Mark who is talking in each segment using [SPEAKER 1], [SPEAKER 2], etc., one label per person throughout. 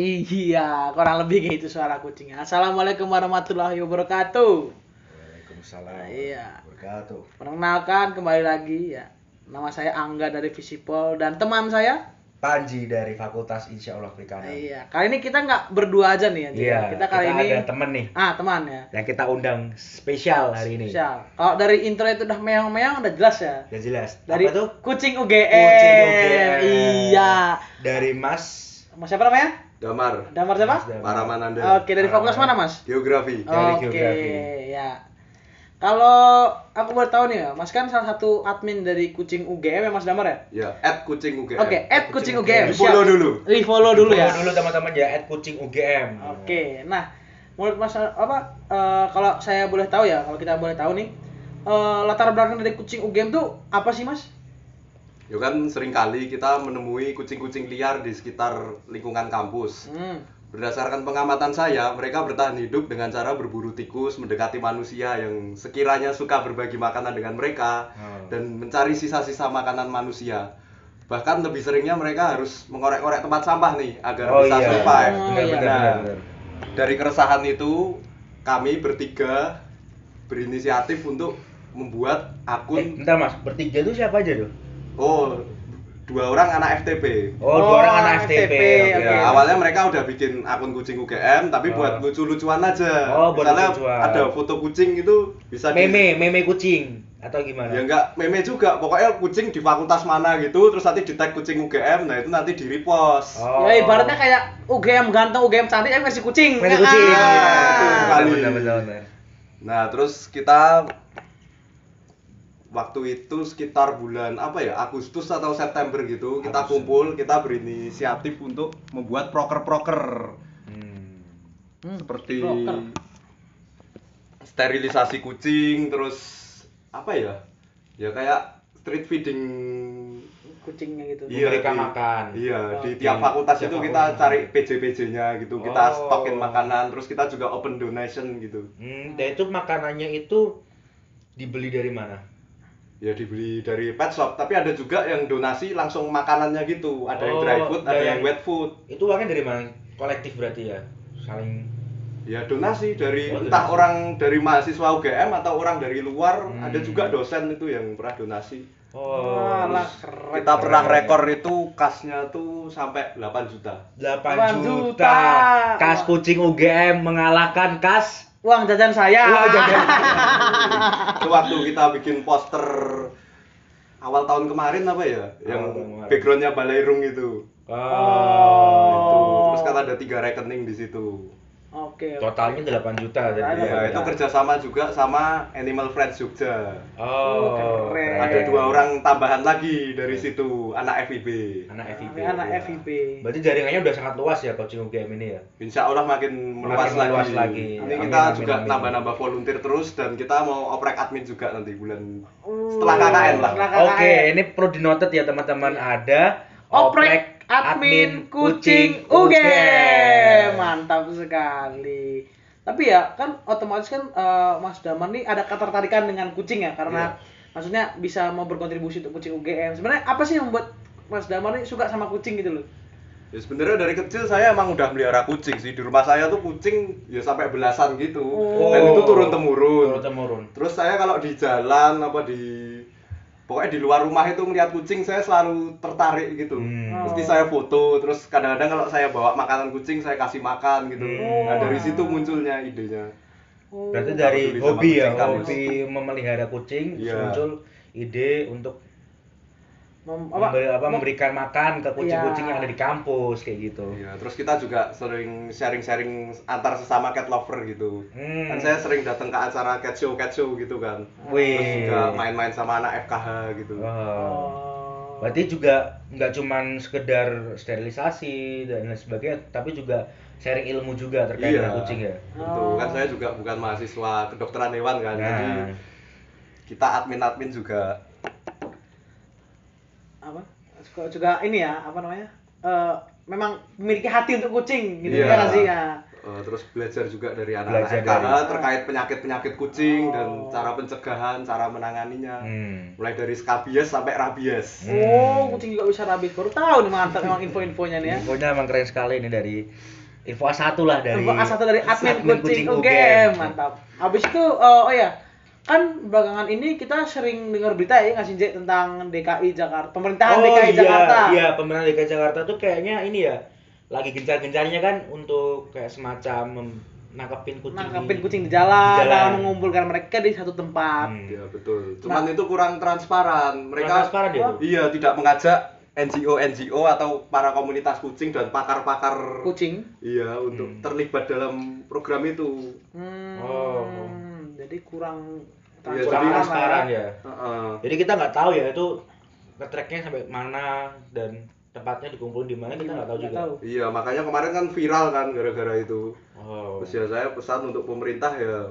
[SPEAKER 1] Iya, kurang lebih gitu suara kucingnya. Assalamualaikum warahmatullahi wabarakatuh.
[SPEAKER 2] Waalaikumsalam
[SPEAKER 1] Iya.
[SPEAKER 2] wabarakatuh.
[SPEAKER 1] Perkenalkan kembali lagi ya. Nama saya Angga dari Visipol dan teman saya.
[SPEAKER 2] Panji dari Fakultas Insya Allah Perikanan.
[SPEAKER 1] Iya. Kali ini kita nggak berdua aja nih. Anjir.
[SPEAKER 2] Iya,
[SPEAKER 1] Kita kali
[SPEAKER 2] kita
[SPEAKER 1] ini
[SPEAKER 2] ada temen nih
[SPEAKER 1] teman ya.
[SPEAKER 2] yang kita undang spesial hari ini.
[SPEAKER 1] Spesial. Kalau dari intro itu udah meong-meong udah jelas ya.
[SPEAKER 2] Ya jelas.
[SPEAKER 1] Dari
[SPEAKER 2] Apa tuh?
[SPEAKER 1] Kucing UGM.
[SPEAKER 2] Kucing UGM.
[SPEAKER 1] Iya.
[SPEAKER 2] Dari Mas
[SPEAKER 1] Siapa namanya?
[SPEAKER 3] Damar,
[SPEAKER 1] Damar siapa?
[SPEAKER 2] Mas Damar.
[SPEAKER 3] Paramananda.
[SPEAKER 1] Oke, dari fakultas mana, Mas?
[SPEAKER 3] Geografi.
[SPEAKER 2] Dari
[SPEAKER 1] Oke,
[SPEAKER 2] geografi.
[SPEAKER 1] ya. Kalau aku boleh tahu nih ya, Mas kan salah satu admin dari Kucing UGM ya Mas Damar ya?
[SPEAKER 3] Ya, @kucing UGM.
[SPEAKER 1] Oke,
[SPEAKER 2] Kucing
[SPEAKER 1] @kucing UGM.
[SPEAKER 3] Di follow dulu.
[SPEAKER 1] Di follow dulu ya.
[SPEAKER 2] Follow dulu teman-teman ya @kucing UGM.
[SPEAKER 1] Oke, nah menurut Mas kalau saya boleh tahu ya, kalau kita boleh tahu nih, latar belakang dari Kucing UGM tuh apa sih Mas?
[SPEAKER 3] Ya kan seringkali kita menemui kucing-kucing liar di sekitar lingkungan kampus. Berdasarkan pengamatan saya, mereka bertahan hidup dengan cara berburu tikus, mendekati manusia yang sekiranya suka berbagi makanan dengan mereka, dan mencari sisa-sisa makanan manusia. Bahkan lebih seringnya mereka harus mengorek-orek tempat sampah nih, agar bisa survive.
[SPEAKER 2] Benar.
[SPEAKER 3] Dari keresahan itu, kami bertiga berinisiatif untuk membuat akun.
[SPEAKER 2] Bentar Mas, bertiga itu siapa aja tuh?
[SPEAKER 3] Oh, 2 orang anak FTP.
[SPEAKER 2] Oh, 2 orang anak FTP.
[SPEAKER 1] FTP,
[SPEAKER 2] Oke.
[SPEAKER 3] Ya, awalnya mereka udah bikin akun kucing UGM, tapi buat lucu-lucuan aja.
[SPEAKER 2] Oh, buat
[SPEAKER 3] Misalnya
[SPEAKER 2] lucuan.
[SPEAKER 3] ada foto kucing itu bisa
[SPEAKER 2] Meme kucing atau gimana?
[SPEAKER 3] Ya enggak meme juga, pokoknya kucing di fakultas mana gitu, terus nanti di tag kucing UGM, nah itu nanti di repost.
[SPEAKER 2] Oh.
[SPEAKER 1] Ya ibaratnya kayak UGM ganteng, UGM cantik, tapi versi kucing.
[SPEAKER 2] Versi kucing.
[SPEAKER 3] betul sekali.
[SPEAKER 2] Benar.
[SPEAKER 3] Nah, terus kita waktu itu sekitar bulan Agustus atau September gitu, kita kumpul, kita berinisiatif untuk membuat proker-proker. Seperti
[SPEAKER 1] proker.
[SPEAKER 3] sterilisasi kucing, terus ya kayak street feeding
[SPEAKER 1] Kucingnya gitu.
[SPEAKER 2] Memberikan makan.
[SPEAKER 3] Iya,
[SPEAKER 1] Oh,
[SPEAKER 3] di tiap fakultas
[SPEAKER 2] tiap
[SPEAKER 3] itu kita
[SPEAKER 2] fakultas.
[SPEAKER 3] cari PJ-PJ-nya gitu, kita
[SPEAKER 2] Oh.
[SPEAKER 3] stokin makanan, terus kita juga open donation gitu.
[SPEAKER 2] Dan itu makanannya itu dibeli dari mana?
[SPEAKER 3] Ya dibeli dari pet shop, tapi ada juga yang donasi langsung makanannya gitu, ada yang
[SPEAKER 2] Oh,
[SPEAKER 3] dry food, ada
[SPEAKER 2] dari-
[SPEAKER 3] yang wet food.
[SPEAKER 2] Itu uangnya dari mana? Kolektif berarti ya? Saling.
[SPEAKER 3] Ya donasi dari
[SPEAKER 2] Oh,
[SPEAKER 3] entah
[SPEAKER 2] donasi.
[SPEAKER 3] orang dari mahasiswa UGM atau orang dari luar, ada
[SPEAKER 2] Hmm.
[SPEAKER 3] juga dosen itu yang pernah donasi.
[SPEAKER 1] Walah,
[SPEAKER 3] Terus
[SPEAKER 1] keren.
[SPEAKER 3] kita pernah rekor itu kasnya tuh sampai 8 juta.
[SPEAKER 2] 8
[SPEAKER 1] juta.
[SPEAKER 2] juta. Kas kucing UGM mengalahkan kas.
[SPEAKER 1] Uang jajan saya.
[SPEAKER 3] Itu waktu kita bikin poster awal tahun kemarin yang
[SPEAKER 2] tahun kemarin.
[SPEAKER 3] backgroundnya Balairung itu.
[SPEAKER 2] Oh.
[SPEAKER 3] Itu. Terus kan ada 3 rekening di situ.
[SPEAKER 1] Oke.
[SPEAKER 2] Totalnya 8 juta tadi.
[SPEAKER 3] Ya, itu kerjasama juga sama Animal Friends Jogja.
[SPEAKER 2] Oh,
[SPEAKER 1] keren.
[SPEAKER 3] Ada 2 orang tambahan lagi dari situ, anak FIB.
[SPEAKER 2] Anak FIB.
[SPEAKER 1] Anak
[SPEAKER 3] Iya.
[SPEAKER 1] FIB.
[SPEAKER 2] Berarti jaringannya udah sangat luas ya kucing UGM ini ya.
[SPEAKER 3] Insya Allah makin meluas
[SPEAKER 2] Makin meluas
[SPEAKER 3] lagi.
[SPEAKER 2] lagi.
[SPEAKER 3] Ini
[SPEAKER 2] Amin,
[SPEAKER 3] kita
[SPEAKER 2] amin,
[SPEAKER 3] juga
[SPEAKER 2] amin.
[SPEAKER 3] nambah-nambah volunteer terus, dan kita mau oprek admin juga nanti bulan setelah KKN lah.
[SPEAKER 1] Setelah KKN.
[SPEAKER 2] Oke, ini perlu dinotet ya teman-teman, ada
[SPEAKER 1] Oprek admin kucing UGM. Mantap sekali. Tapi ya kan otomatis kan Mas Damar nih ada ketertarikan dengan kucing ya, karena maksudnya bisa mau berkontribusi untuk kucing UGM. Sebenarnya apa sih yang membuat Mas Damar nih suka sama kucing gitu loh?
[SPEAKER 3] Ya sebenarnya dari kecil saya emang udah melihara kucing sih. Di rumah saya tuh kucing ya sampai belasan gitu. Dan itu turun temurun.
[SPEAKER 2] Turun-temurun.
[SPEAKER 3] Terus saya kalau di jalan pokoknya di luar rumah itu ngeliat kucing, saya selalu tertarik gitu. Mesti saya foto, terus kadang-kadang kalau saya bawa makanan kucing saya kasih makan gitu. Nah, dari situ munculnya idenya.
[SPEAKER 2] Berarti dari
[SPEAKER 3] peduli sama
[SPEAKER 2] hobi ya,
[SPEAKER 3] kucing kampus.
[SPEAKER 2] hobi memelihara kucing, terus
[SPEAKER 3] Iya.
[SPEAKER 2] muncul ide untuk memberikan makan ke kucing-kucing yang ada di kampus kayak gitu.
[SPEAKER 3] Iya, terus kita juga sering sharing-sharing antar sesama cat lover gitu. Kan saya sering datang ke acara cat show gitu kan.
[SPEAKER 2] Wih.
[SPEAKER 3] Terus juga main-main sama anak FKH gitu.
[SPEAKER 2] Oh. Berarti juga nggak cuman sekedar sterilisasi dan lain sebagainya, tapi juga sharing ilmu juga terkait dengan kucing ya.
[SPEAKER 3] Betul. Kan saya juga bukan mahasiswa kedokteran hewan kan.
[SPEAKER 2] Nah.
[SPEAKER 3] Jadi kita admin juga
[SPEAKER 1] juga ini ya, apa namanya? Memang memiliki hati untuk kucing gitu
[SPEAKER 3] Iya.
[SPEAKER 1] ya nggak sih ya.
[SPEAKER 3] Terus belajar juga dari
[SPEAKER 2] Belajar
[SPEAKER 3] anak-anak FKH
[SPEAKER 2] dari-
[SPEAKER 3] terkait penyakit-penyakit kucing dan cara pencegahan, cara menanganinya. Mulai dari skabies sampai rabies.
[SPEAKER 1] Oh, kucing juga bisa rabies. Baru tahu nih, mantap emang info-infonya nih ya.
[SPEAKER 2] Infonya emang keren sekali ini dari info A1 lah dari
[SPEAKER 1] Info A1 dari admin kucing UGM.
[SPEAKER 2] UGM.
[SPEAKER 1] Mantap. Habis itu oh ya, kan belakangan ini kita sering dengar berita ya nggak sih, Jek, tentang DKI Jakarta, pemerintahan DKI Jakarta.
[SPEAKER 2] Iya, pemerintahan DKI Jakarta tuh kayaknya ini ya lagi gencar-gencarnya kan untuk kayak semacam
[SPEAKER 1] Nangkepin kucing di jalan,
[SPEAKER 2] Di jalan.
[SPEAKER 1] dan mengumpulkan mereka di satu tempat.
[SPEAKER 3] Ya betul. Cuman itu kurang transparan. Mereka
[SPEAKER 2] transparan dia tuh.
[SPEAKER 3] iya tidak mengajak NGO atau para komunitas kucing dan pakar-pakar
[SPEAKER 1] Kucing.
[SPEAKER 3] iya untuk terlibat dalam program itu.
[SPEAKER 2] Oh.
[SPEAKER 1] Jadi kurang
[SPEAKER 3] Iya,
[SPEAKER 2] Kurang
[SPEAKER 3] jadi
[SPEAKER 2] transparan
[SPEAKER 1] lah
[SPEAKER 2] ya.
[SPEAKER 3] Heeh.
[SPEAKER 2] Jadi kita nggak tahu ya itu nge-tracknya sampai mana dan tempatnya dikumpulin di mana kita nggak tahu juga.
[SPEAKER 3] Iya, makanya kemarin kan viral kan gara-gara itu.
[SPEAKER 2] Oh.
[SPEAKER 3] Terus ya saya pesan untuk pemerintah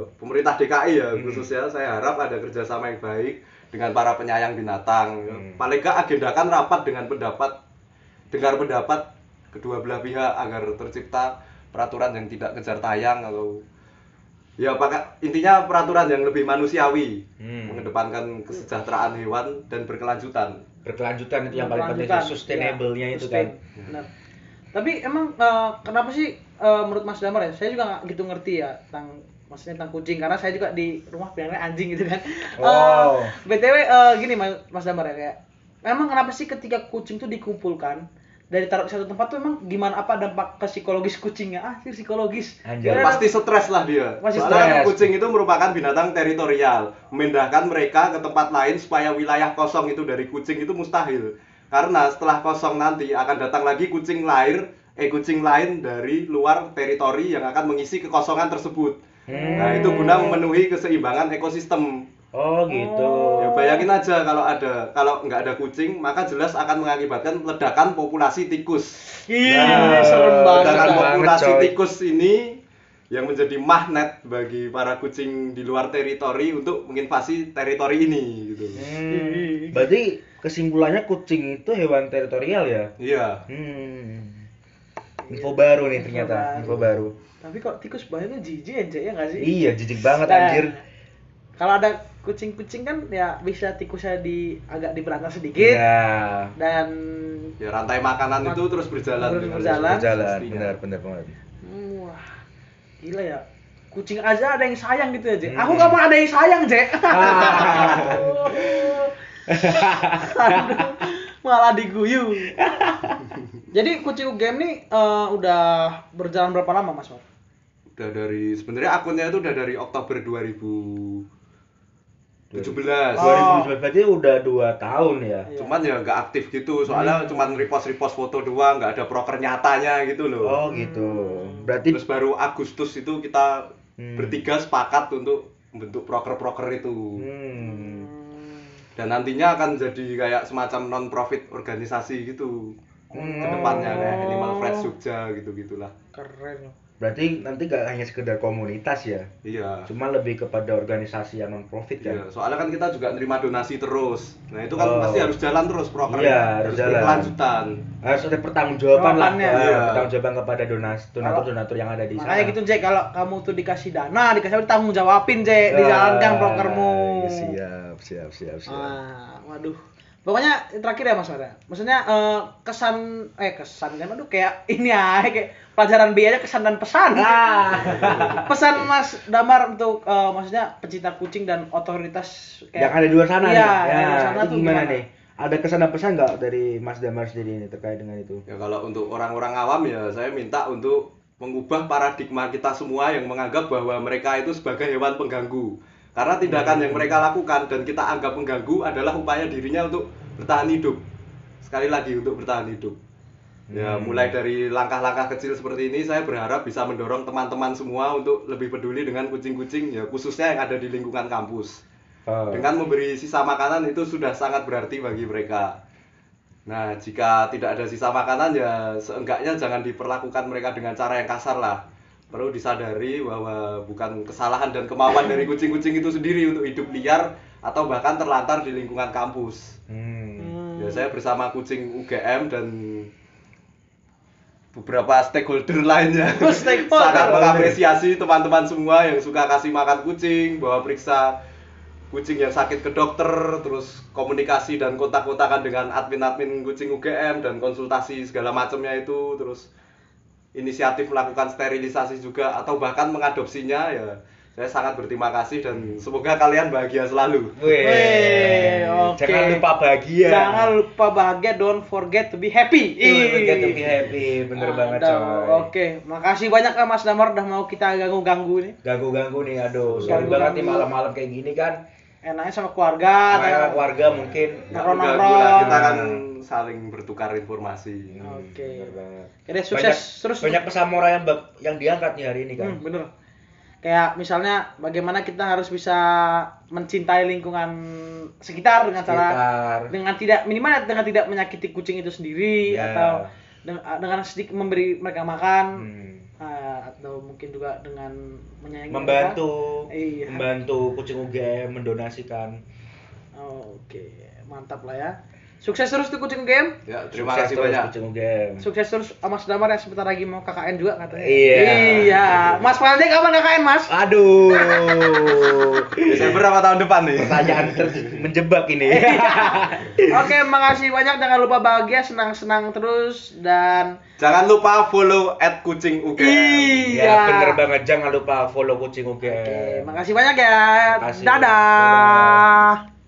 [SPEAKER 3] DKI ya khususnya saya harap ada kerjasama yang baik dengan para penyayang binatang. Paling nggak agendakan rapat dengan dengar pendapat kedua belah pihak agar tercipta peraturan yang tidak kejar tayang atau ya intinya peraturan yang lebih manusiawi, mengedepankan kesejahteraan hewan dan berkelanjutan.
[SPEAKER 2] Berkelanjutan itu yang paling penting,
[SPEAKER 1] Berkelanjutan.
[SPEAKER 2] sustainable-nya
[SPEAKER 1] Ya,
[SPEAKER 2] itu
[SPEAKER 1] sustain.
[SPEAKER 2] kan.
[SPEAKER 1] Benar. Tapi emang kenapa sih menurut Mas Damar ya? Saya juga nggak gitu ngerti ya maksudnya tentang kucing, karena saya juga di rumah pelihara anjing gitu kan.
[SPEAKER 2] Oh.
[SPEAKER 1] BTW gini Mas Damar ya, kayak emang kenapa sih ketika kucing tuh dikumpulkan dari taruh di satu tempat tuh emang gimana, apa dampak ke psikologis kucingnya? Psikologis.
[SPEAKER 2] Anjay.
[SPEAKER 1] Kira-kira
[SPEAKER 3] Pasti stres lah dia.
[SPEAKER 1] Pasti
[SPEAKER 3] Soalnya kan
[SPEAKER 2] stres.
[SPEAKER 3] kucing itu merupakan binatang teritorial. Memindahkan mereka ke tempat lain supaya wilayah kosong itu dari kucing itu mustahil. Karena setelah kosong nanti akan datang lagi kucing lain dari luar teritori yang akan mengisi kekosongan tersebut. Nah, itu guna memenuhi keseimbangan ekosistem.
[SPEAKER 2] Oh gitu.
[SPEAKER 3] Ya bayangin aja kalau nggak ada kucing, maka jelas akan mengakibatkan ledakan populasi tikus.
[SPEAKER 1] Ih,
[SPEAKER 2] Nah,
[SPEAKER 1] serem banget.
[SPEAKER 3] Ledakan
[SPEAKER 2] banget,
[SPEAKER 3] populasi
[SPEAKER 2] coy.
[SPEAKER 3] tikus ini yang menjadi magnet bagi para kucing di luar teritori untuk menginvasi teritori ini gitu.
[SPEAKER 2] Berarti kesimpulannya kucing itu hewan teritorial ya?
[SPEAKER 3] Iya.
[SPEAKER 2] Info baru nih ternyata, info baru.
[SPEAKER 1] Tapi kok tikus banyak jijik aja ya nggak sih?
[SPEAKER 2] Iya, jijik banget
[SPEAKER 1] Nah,
[SPEAKER 2] anjir.
[SPEAKER 1] Kalau ada kucing-kucing kan ya bisa tikusnya agak diberantas sedikit
[SPEAKER 2] Iya.
[SPEAKER 1] dan
[SPEAKER 3] Ya rantai makanan itu terus berjalan
[SPEAKER 1] Terus
[SPEAKER 3] dengan
[SPEAKER 1] berjalan.
[SPEAKER 2] Berjalan,
[SPEAKER 3] semestinya.
[SPEAKER 2] benar banget.
[SPEAKER 1] wah, gila ya. Kucing aja ada yang sayang gitu ya, Jek. Aku gak mau ada yang sayang, Jek. Aduh, malah diguyu. Jadi kucing UGM nih udah berjalan berapa lama, Mas Mar?
[SPEAKER 3] Udah sebenarnya akunnya itu udah dari Oktober 2017.
[SPEAKER 2] 2019 berarti udah 2 tahun ya.
[SPEAKER 1] Iya.
[SPEAKER 3] Cuman ya nggak aktif gitu, soalnya cuman repost foto doang, nggak ada proker nyatanya gitu loh.
[SPEAKER 2] Oh gitu. Berarti
[SPEAKER 3] Terus baru Agustus itu kita bertiga sepakat untuk membentuk proker-proker itu. Dan nantinya akan jadi kayak semacam non-profit organisasi gitu. Kedepannya kayak Animal Friends Jogja gitu-gitulah.
[SPEAKER 1] Keren loh.
[SPEAKER 2] berarti nanti gak hanya sekedar komunitas ya.
[SPEAKER 3] Iya.
[SPEAKER 2] Cuma lebih kepada organisasi yang non profit kan.
[SPEAKER 3] Iya, soalnya kan kita juga nerima donasi terus. Nah, itu kan pasti harus jalan terus prokernya.
[SPEAKER 2] Iya, harus jalan.
[SPEAKER 3] Berkelanjutan.
[SPEAKER 2] Harus ada pertanggungjawaban lah.
[SPEAKER 1] Jawabannya.
[SPEAKER 3] Iya.
[SPEAKER 2] Pertanggungjawaban kepada donatur yang ada di sana.
[SPEAKER 1] Makanya gitu, Jek, kalau kamu tuh dikasih dana, dikasih tanggung jawabin, Jek, dijalankan prokermu.
[SPEAKER 2] Siap.
[SPEAKER 1] Waduh. Pokoknya terakhir ya Mas Mara. Maksudnya kesan kan, aduh kayak ini ya, kayak pelajaran B aja, kesan dan pesan. Pesan Mas Damar untuk maksudnya pecinta kucing dan otoritas
[SPEAKER 2] yang ada di luar sana
[SPEAKER 1] iya,
[SPEAKER 2] nih.
[SPEAKER 1] yang di luar sana
[SPEAKER 2] itu
[SPEAKER 1] tuh
[SPEAKER 2] gimana nih? Ada kesan dan pesan nggak dari Mas Damar sendiri ini terkait dengan itu?
[SPEAKER 3] Ya kalau untuk orang-orang awam ya saya minta untuk mengubah paradigma kita semua yang menganggap bahwa mereka itu sebagai hewan pengganggu. Karena tindakan yang mereka lakukan dan kita anggap mengganggu adalah upaya dirinya untuk bertahan hidup. Sekali lagi untuk bertahan hidup. Ya mulai dari langkah-langkah kecil seperti ini saya berharap bisa mendorong teman-teman semua untuk lebih peduli dengan kucing-kucing ya khususnya yang ada di lingkungan kampus. Dengan memberi sisa makanan itu sudah sangat berarti bagi mereka. Nah, jika tidak ada sisa makanan ya seenggaknya jangan diperlakukan mereka dengan cara yang kasar lah. Perlu disadari bahwa bukan kesalahan dan kemauan dari kucing-kucing itu sendiri untuk hidup liar atau bahkan terlantar di lingkungan kampus.
[SPEAKER 2] 嗯
[SPEAKER 3] Ya, saya bersama kucing UGM dan
[SPEAKER 2] 嗯
[SPEAKER 3] ya, saya bersama kucing UGM dan
[SPEAKER 2] 嗯
[SPEAKER 3] ya, beberapa stakeholder lainnya
[SPEAKER 1] Stakeholder.
[SPEAKER 3] sangat mengapresiasi teman-teman semua yang suka kasih makan kucing, bawa periksa kucing yang sakit ke dokter, terus komunikasi dan kontak-kontakan dengan admin-admin kucing UGM dan konsultasi segala macamnya itu, terus inisiatif melakukan sterilisasi juga atau bahkan mengadopsinya ya. Saya sangat berterima kasih dan semoga kalian bahagia selalu.
[SPEAKER 1] Weh, oke.
[SPEAKER 2] Jangan lupa bahagia.
[SPEAKER 1] Jangan lupa bahagia, don't forget to be happy.
[SPEAKER 2] Forget to be happy, bener banget coy.
[SPEAKER 1] Oke, makasih banyak lah Mas Damar udah mau kita ganggu-ganggu nih.
[SPEAKER 2] Ganggu-ganggu nih, aduh. Sorry banget nih malam-malam kayak gini kan.
[SPEAKER 1] Enaknya sama keluarga,
[SPEAKER 2] Sama keluarga mungkin.
[SPEAKER 3] Nggak
[SPEAKER 1] nongkrong-nongkrong.
[SPEAKER 3] mengganggu lah, kita kan saling bertukar informasi.
[SPEAKER 1] Oke.
[SPEAKER 2] Bener banget.
[SPEAKER 1] Oke, sukses terus.
[SPEAKER 2] Banyak pesan moral yang diangkat nih hari ini kan.
[SPEAKER 1] Bener. Kayak misalnya bagaimana kita harus bisa mencintai lingkungan sekitar dengan cara dengan tidak minimal dengan tidak menyakiti kucing itu sendiri
[SPEAKER 2] Ya.
[SPEAKER 1] atau dengan sedikit memberi mereka makan atau mungkin juga dengan menyayangi
[SPEAKER 2] Membantu,
[SPEAKER 1] mereka. Iya.
[SPEAKER 2] membantu kucing UGM mendonasikan.
[SPEAKER 1] Oke, mantap lah ya. Sukses terus tuh kucing game.
[SPEAKER 3] Ya, terima
[SPEAKER 2] Sukses
[SPEAKER 3] kasih
[SPEAKER 2] terus
[SPEAKER 3] banyak.
[SPEAKER 2] kucing UGM.
[SPEAKER 1] Sukses terus Mas Damar yang sebentar lagi mau KKN juga katanya.
[SPEAKER 2] Iya.
[SPEAKER 1] Iya. Mas Valde kapan KKN, Mas?
[SPEAKER 2] Aduh.
[SPEAKER 3] Desember apa tahun depan nih?
[SPEAKER 2] Pertanyaan menjebak ini.
[SPEAKER 1] Oke, makasih banyak. Jangan lupa bahagia, senang-senang terus dan
[SPEAKER 3] Jangan lupa follow @kucingugm.
[SPEAKER 1] Iya.
[SPEAKER 2] Ya bener banget, jangan lupa follow kucing UGM.
[SPEAKER 1] Oke, makasih banyak ya.
[SPEAKER 2] Makasih.
[SPEAKER 1] Dadah.